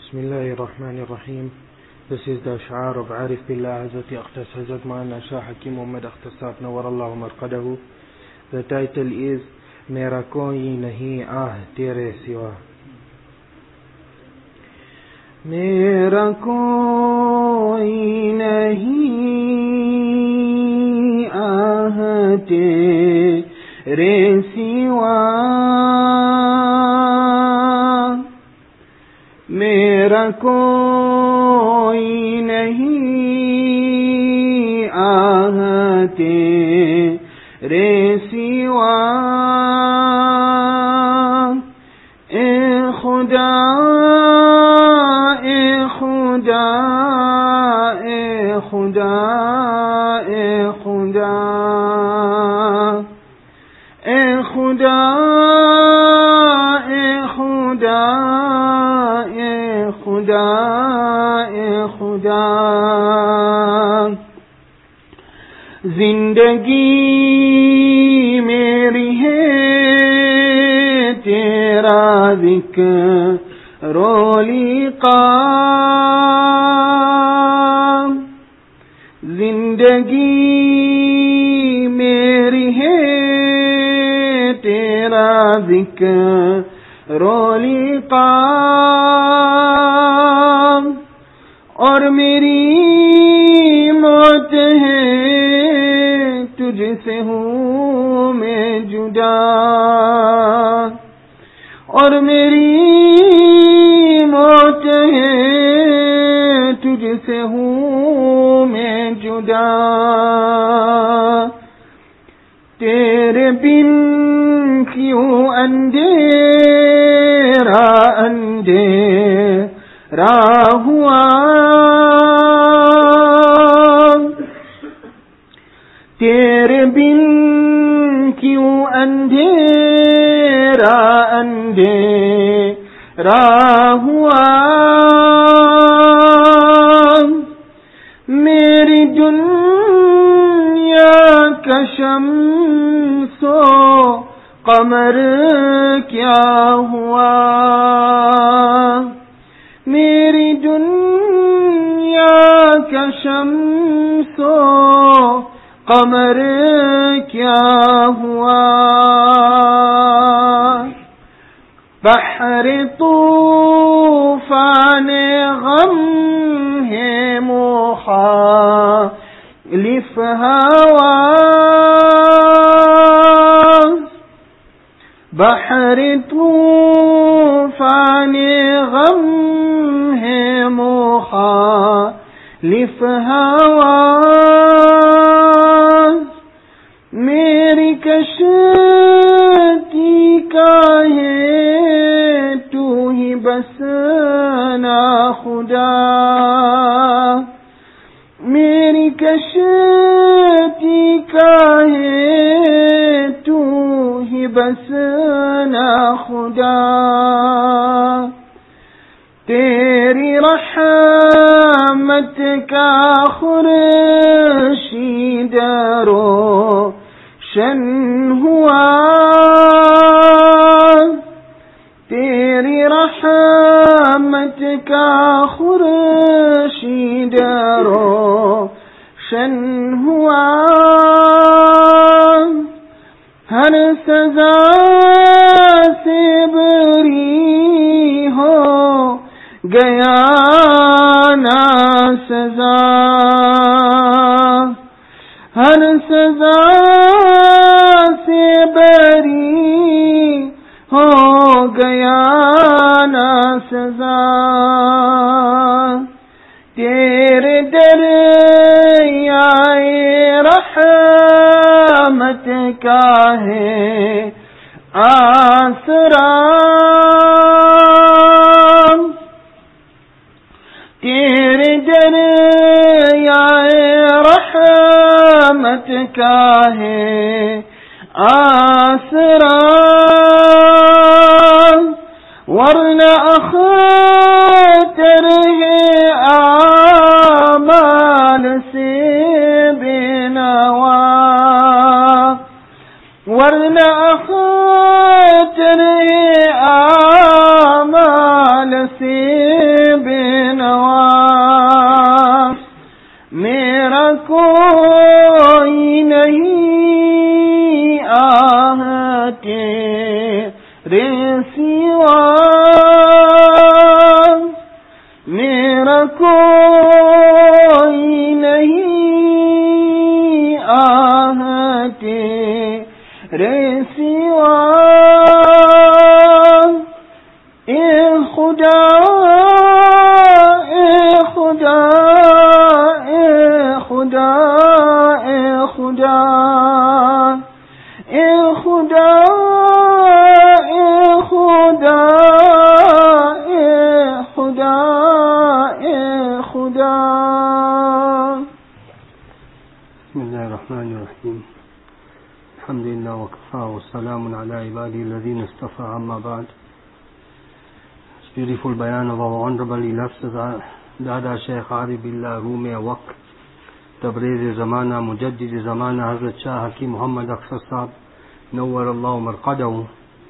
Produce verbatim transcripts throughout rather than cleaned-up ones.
Bismillahir Rahmanir Rahim. This is the Ash'ar of Arif Billah Hazrat Akhtar Hazrat Maulana Shah Hakim Muhammad Akhtar Sahib Nawwarallahu Marqadahu. The title is Mera koi nahi ah tere siwa. Mera koi nahi ah tere siwa. میرا کوئی نہیں آہ تیرے سوا اے خدا اے خدا اے خدا اے خدا اے خدا اے خدا خدا اے خدا زندگی میری ہے تیرا ذکر و لقاء زندگی میری ہے تیرا ذکر و لقاء اور میری موت ہے تجھ سے ہوں میں جدا اور میری موت ہے تجھ سے ہوں میں جدا تیرے بن کیوں اندھیرا اندھیرا ہوا تیرے بن کیوں اندھیرا اندھیرا ہوا میری دنیا کا شمس و قمر کیا ہوا میری دنیا کا شمس و قمر کیا ہوا بحر طوفان غم ہے مخالف ہوا بحر طوفان غم ہے مخالف ہوا میری کشتی کا ہے تو ہی بس نا خدا میری کشتی کا ہے تو ہی بس نا خدا تیری رحمت کا خورشید روشن ہوا تیری رحمت کا خورشید روشن ہوا ہر سزا سے بری ہو گیا نا سزا ہر سزا سے بری ہو گیا نا سزا تیرے دریائے رحمت کا ہے آسرا تیرے دریائے رحمت کا ہے آسرا ورنہ اختر ہے اعمال سے بے نوا ورنہ اختر ہے اعمال سے बेनवाज, मेरा कोई नहीं आह तेरे सिवा, मेरा कोई नहीं आह तेरे सिवा। ए खुदा ए खुदा ए खुदा ए खुदा ए खुदा ए खुदा ए खुदा ए खुदा। बिस्मिल्लाहिर्रहमानिर्रहीम। अल्हम्दुलिल्लाह व कफ़ा व सलामुन अला इबादिल्लज़ीना इस्तफ़ा, अम्मा बाद। Beautiful bayan of our honorable illustrious Dada Shaykh Arif Billah Rume Waqt Tabriz Zamana Mujaddid Zamana Hazrat Shah Hakim Muhammad Akhtar Sahab Nawwar Allah Marqadahu.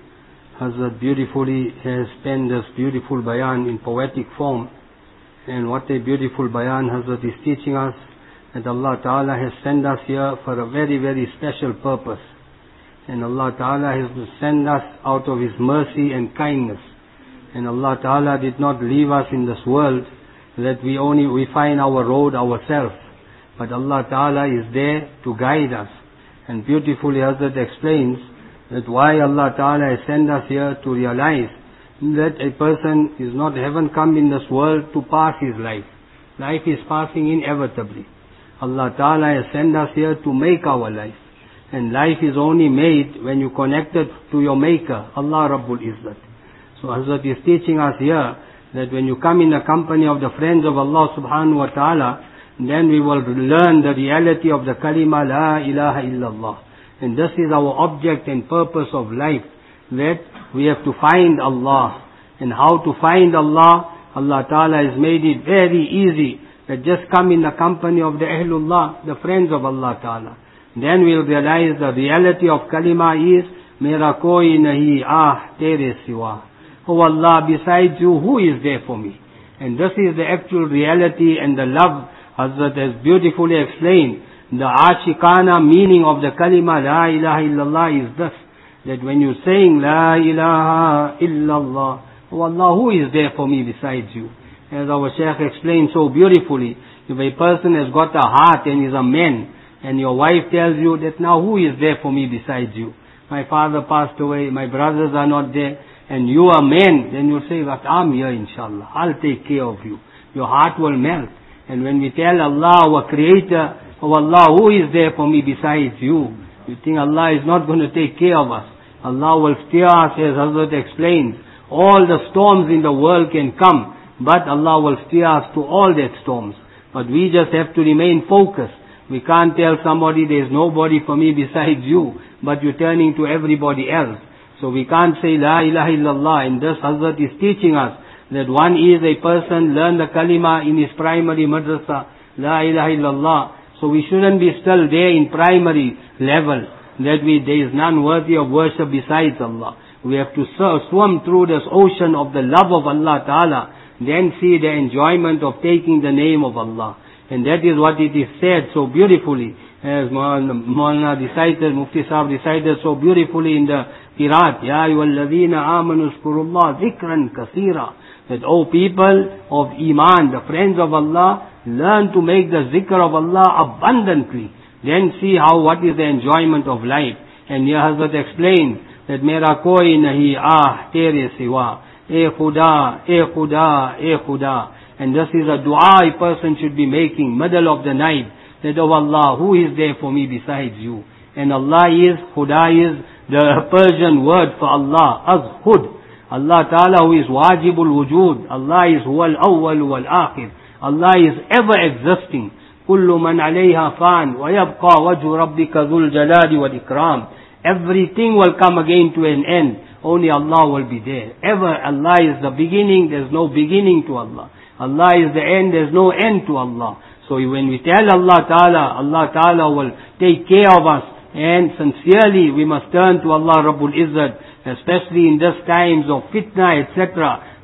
Hazrat beautifully has penned this beautiful bayan in poetic form, and what a beautiful bayan Hazrat is teaching us, that Allah Ta'ala has sent us here for a very very special purpose, and Allah Ta'ala has sent us out of His mercy and kindness. And Allah Ta'ala did not leave us in this world that we only, we find our road ourselves. But Allah Ta'ala is there to guide us. And beautifully Hazrat explains that why Allah Ta'ala has sent us here, to realize that a person is not, haven't come in this world to pass his life. Life is passing inevitably. Allah Ta'ala has sent us here to make our life. And life is only made when you connect it to your Maker, Allah Rabbul Izzat. So Hazrat is teaching us here that when you come in the company of the friends of Allah subhanahu wa ta'ala, then we will learn the reality of the kalima la ilaha illallah. And this is our object and purpose of life, that we have to find Allah. And how to find Allah? Allah Ta'ala has made it very easy, that just come in the company of the Ahlullah, the friends of Allah Ta'ala. Then we'll realize the reality of kalima is, Mera koi nahi ah tere siwa. Oh Allah, besides you, who is there for me? And this is the actual reality and the love, Hazrat has beautifully explained. The ashikana meaning of the kalima la ilaha illallah is this, that when you're saying la ilaha illallah, oh Allah, who is there for me besides you? As our Shaykh explained so beautifully, if a person has got a heart and is a man, and your wife tells you that now who is there for me besides you? My father passed away, my brothers are not there, and you are men, then you'll say, but I'm here inshallah, I'll take care of you. Your heart will melt. And when we tell Allah, our Creator, oh Allah, who is there for me besides you? You think Allah is not going to take care of us. Allah will steer us, as Hazrat explains. All the storms in the world can come, but Allah will steer us to all that storms. But we just have to remain focused. We can't tell somebody there's nobody for me besides you, but you're turning to everybody else. So we can't say La ilaha illallah. And this Hazrat is teaching us that one is a person learn the kalima in his primary madrasa, La ilaha illallah. So we shouldn't be still there in primary level, that we, there is none worthy of worship besides Allah. We have to swim through this ocean of the love of Allah Ta'ala, then see the enjoyment of taking the name of Allah. And that is what it is said so beautifully, as Maulana recited, Mufti Sahib recited so beautifully in the Qiraat, Ya ayyuhalladhina amanu zkurullah zikran kaseera, that O people of Iman, the friends of Allah, learn to make the zikr of Allah abundantly. Then see how, what is the enjoyment of life. And here Hazrat explained that Mera koi nahi ah tere siwa, E Khuda, E Khuda, E Khuda. And this is a dua a person should be making, middle of the night, that, oh Allah, who is there for me besides you? And Allah is, Khuda is the Persian word for Allah, Az-Khud. Allah Ta'ala who is Wajibul Wujud. Allah is Huwal Awwal wal Akhir. Allah is ever existing. Kullu man alayha fan wa yabqa wajhu rabbika dhul jalali wal ikram. Everything will come again to an end. Only Allah will be there. Ever Allah is the beginning, there's no beginning to Allah. Allah is the end, there's no end to Allah. So when we tell Allah Ta'ala, Allah Ta'ala will take care of us. And sincerely we must turn to Allah Rabbul Izzat, especially in these times of fitna, et cetera,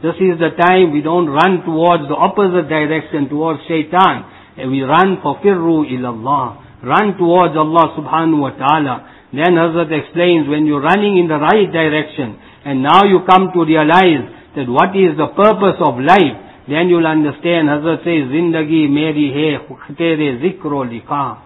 This is the time we don't run towards the opposite direction, towards shaitan. And we run for firru ilallah. Run towards Allah subhanahu wa ta'ala. Then Hazrat explains, when you're running in the right direction, and now you come to realize that what is the purpose of life, then you'll understand. Hazrat says, Zindagi meri hai tere zikro likha.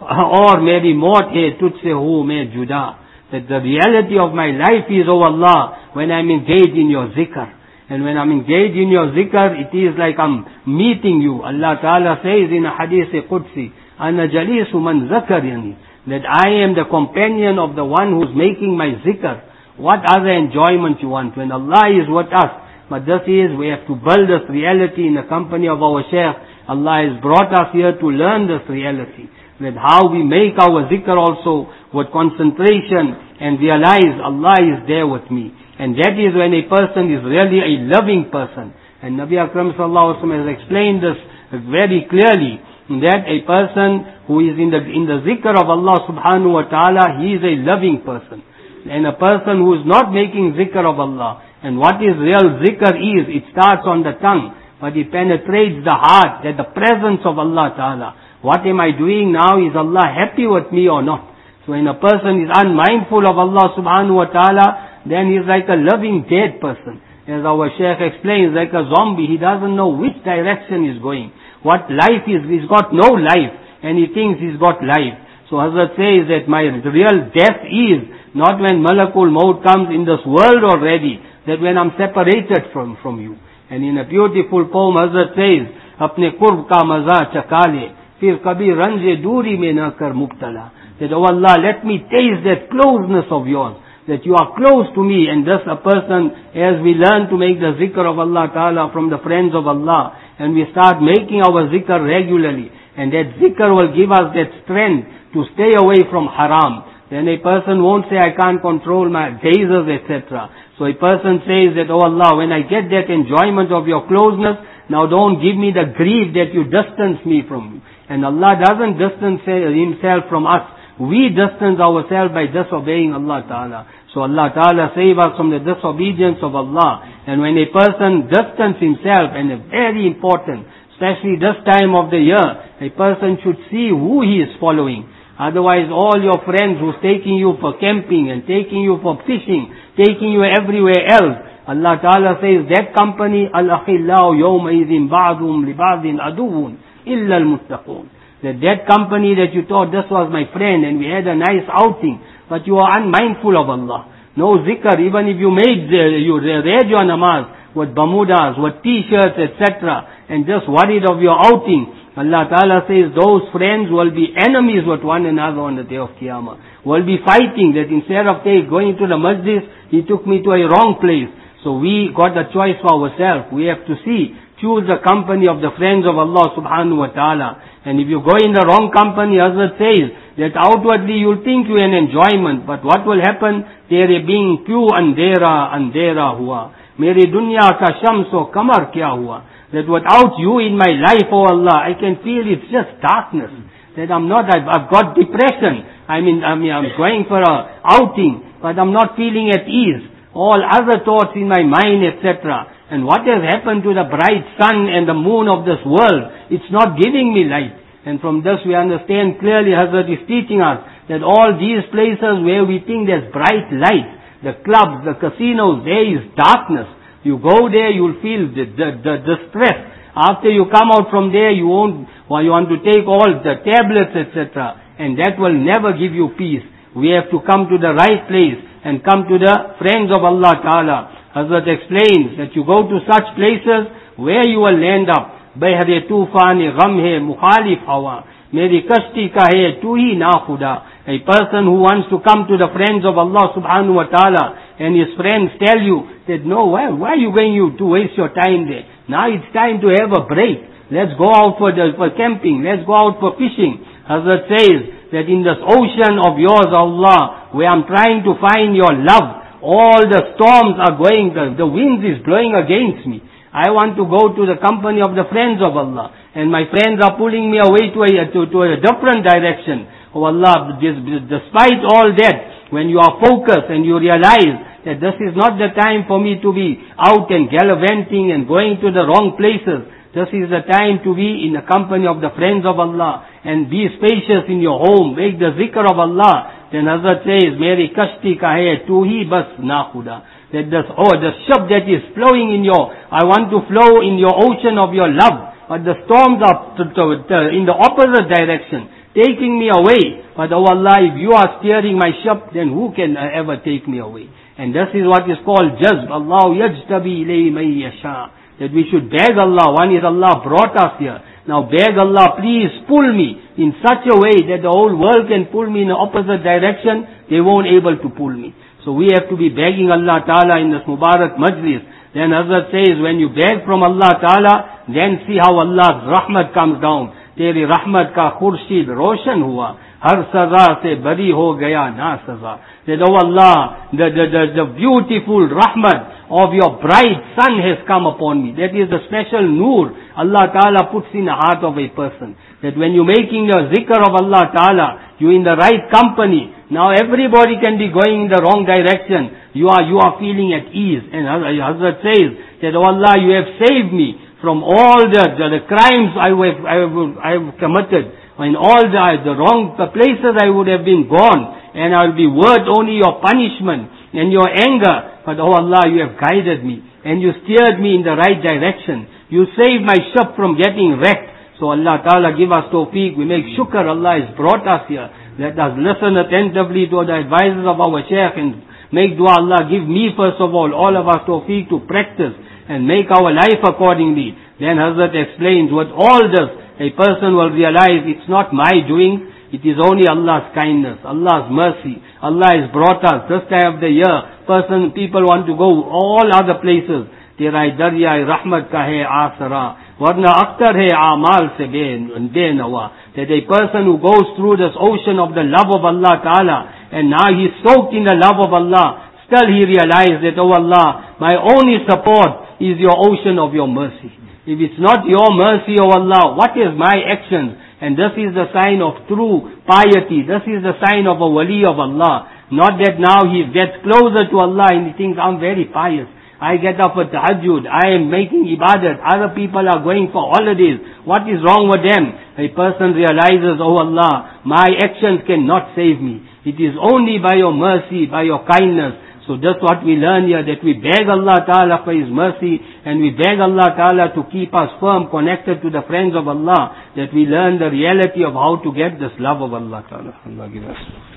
Or meri maut hai tujhse hu main juda. That the reality of my life is, oh Allah, when I'm engaged in your zikr. And when I'm engaged in your zikr, it is like I'm meeting you. Allah Ta'ala says in a hadith Qudsi, Ana jalisu man zakarani, that I am the companion of the one who's making my zikr. What other enjoyment you want when Allah is with us? But this is, we have to build this reality in the company of our Shaykh. Allah has brought us here to learn this reality. That how we make our zikr also with concentration and realize Allah is there with me. And that is when a person is really a loving person. And Nabi Akram sallallahu alaihi wasallam has explained this very clearly, that a person who is in the in the zikr of Allah subhanahu wa ta'ala, he is a loving person. And a person who is not making zikr of Allah, and what is real zikr is, it starts on the tongue, but it penetrates the heart, that the presence of Allah ta'ala. What am I doing now? Is Allah happy with me or not? So when a person is unmindful of Allah subhanahu wa ta'ala, then he is like a loving dead person. As our Shaykh explains, like a zombie, he doesn't know which direction is going. What life is, he's got no life, and he thinks he's got life. So Hazrat says that my real death is not when Malakul Maut comes in this world already, that when I'm separated from, from you. And in a beautiful poem, Hazrat says, Apne kurb ka maza chakale, fir kabhi ranj duri mein na kar mubtala. That, oh Allah, let me taste that closeness of yours, that you are close to me. And thus a person, as we learn to make the zikr of Allah Ta'ala from the friends of Allah, and we start making our zikr regularly, and that zikr will give us that strength to stay away from haram. Then a person won't say, I can't control my gazes, et cetera. So a person says that, oh Allah, when I get that enjoyment of your closeness, now don't give me the grief that you distance me from you. And Allah doesn't distance himself from us. We distance ourselves by disobeying Allah Ta'ala. So Allah Ta'ala save us from the disobedience of Allah. And when a person distances himself, and it's very important, especially this time of the year, a person should see who he is following. Otherwise, all your friends who's taking you for camping and taking you for fishing, taking you everywhere else, Allah Ta'ala says that company, al-akhillau yawma idhin ba'dhum li ba'dhin aduwwun illa al-muttaqun. That that company that you thought this was my friend and we had a nice outing, but you are unmindful of Allah. No zikr, even if you made, uh, you read your namaz with Bermudas, with t-shirts, et cetera, and just worried of your outing, Allah Ta'ala says those friends will be enemies with one another on the day of Qiyamah. Will be fighting, that instead of take, going to the masjid, he took me to a wrong place. So we got the choice for ourselves. We have to see, choose the company of the friends of Allah subhanahu wa ta'ala. And if you go in the wrong company, Hazrat says, that outwardly you'll think you an enjoyment, but what will happen? Tere being pure andera, andera hua. Mere dunya ka shamso kamar kya hua. That without you in my life, oh Allah, I can feel it's just darkness. That I'm not, I've, I've got depression. I mean, I mean, I'm going for a outing, but I'm not feeling at ease. All other thoughts in my mind, et cetera. And what has happened to the bright sun and the moon of this world? It's not giving me light. And from this we understand clearly, Hazrat is teaching us that all these places where we think there's bright light, the clubs, the casinos, there is darkness. You go there, you'll feel the, the, the, the stress. After you come out from there, you won't, well, you want to take all the tablets, et cetera. And that will never give you peace. We have to come to the right place and come to the friends of Allah Ta'ala. Hazrat explains that you go to such places where you will land up. Behre tufan gham hai mukhalif hawa. Meri kashti ka hai tu hi na khuda. A person who wants to come to the friends of Allah subhanahu wa ta'ala, and his friends tell you that no, why, why are you going you to waste your time there? Now it's time to have a break. Let's go out for the, for camping. Let's go out for fishing. Hazrat says that in this ocean of yours, Allah, where I'm trying to find your love, all the storms are going, the, the wind is blowing against me. I want to go to the company of the friends of Allah. And my friends are pulling me away to a, to, to a different direction. Oh Allah, despite all that, when you are focused and you realize that this is not the time for me to be out and gallivanting and going to the wrong places. This is the time to be in the company of the friends of Allah and be spacious in your home. Make the zikr of Allah. Then Hazrat says, Meri kashti kahe tu hi bas na khuda. That this, oh, the ship that is flowing in your, I want to flow in your ocean of your love. But the storms are to, to, to, in the opposite direction, taking me away. But oh Allah, if you are steering my ship, then who can uh, ever take me away? And this is what is called jazb. Allah yajtabi ilayhi man yasha. That we should beg Allah. One is Allah brought us here. Now beg Allah, please pull me in such a way that the whole world can pull me in the opposite direction. They won't able to pull me. So we have to be begging Allah Ta'ala in this Mubarak Majlis. Then Hazrat says, when you beg from Allah Ta'ala, then see how Allah's rahmat comes down. Teri rahmat ka khurshid roshan hua. Har saza se bari ho gaya na saza. That, oh Allah, the, the, the, the beautiful rahmat of your bright sun has come upon me. That is the special nur Allah Ta'ala puts in the heart of a person. That when you're making your zikr of Allah Ta'ala, you're in the right company. Now everybody can be going in the wrong direction. You are, you are feeling at ease. And Hazrat says that, oh Allah, you have saved me from all the, the, the crimes I have, I have, I have committed. In all the, the wrong places I would have been gone. And I will be worth only your punishment and your anger. But oh Allah, you have guided me. And you steered me in the right direction. You saved my ship from getting wrecked. So Allah Ta'ala give us tawfiq. We make shukr Allah has brought us here. Let us listen attentively to the advices of our Shaykh and make dua. Allah give me first of all, all of us tawfiq to practice and make our life accordingly. Then Hazrat explains, with all this, a person will realize it's not my doing. It is only Allah's kindness, Allah's mercy. Allah has brought us this time of the year. Person, people want to go all other places. Terai darya rahmat ka hai asara. Warna akhtar hai amal se benawa. That a person who goes through this ocean of the love of Allah Ta'ala, and now he's soaked in the love of Allah, still he realizes that, oh Allah, my only support is your ocean of your mercy. If it's not your mercy, oh Allah, what is my actions? And this is the sign of true piety. This is the sign of a wali of Allah. Not that now he gets closer to Allah and he thinks, I'm very pious. I get up at tahajjud. I am making ibadat. Other people are going for holidays. What is wrong with them? A person realizes, oh Allah, my actions cannot save me. It is only by your mercy, by your kindness. So that's what we learn here, that we beg Allah Ta'ala for His mercy, and we beg Allah Ta'ala to keep us firm, connected to the friends of Allah, that we learn the reality of how to get this love of Allah Ta'ala. Allah give us.